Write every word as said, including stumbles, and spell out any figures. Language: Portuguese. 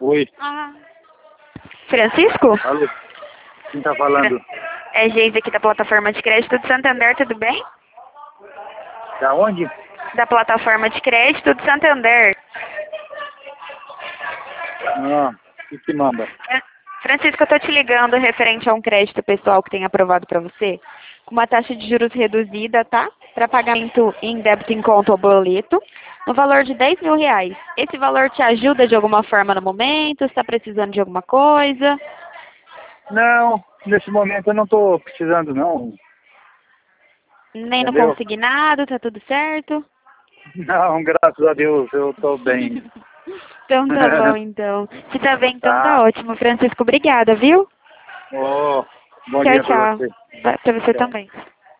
Oi. Ah. Francisco? Alô? Quem tá falando? É Geise aqui da plataforma de crédito do Santander, tudo bem? Da onde? Da plataforma de crédito do Santander. Ah, o que que manda? Francisco, eu tô te ligando referente a um crédito pessoal que tem aprovado para você, com uma taxa de juros reduzida, tá? Para pagamento em débito em conta ou boleto, no valor de dez mil reais. Esse valor te ajuda de alguma forma no momento? Está precisando de alguma coisa? Não, nesse momento eu não tô precisando não. Nem no Entendeu? consignado, tá tudo certo? Não, graças a Deus eu tô bem. Então tá bom, então. Se tá bem, então tá Tá. ótimo. Francisco, obrigada, viu? Oh, bom Tchau, dia pra tchau. você. Pra pra você Tchau. também.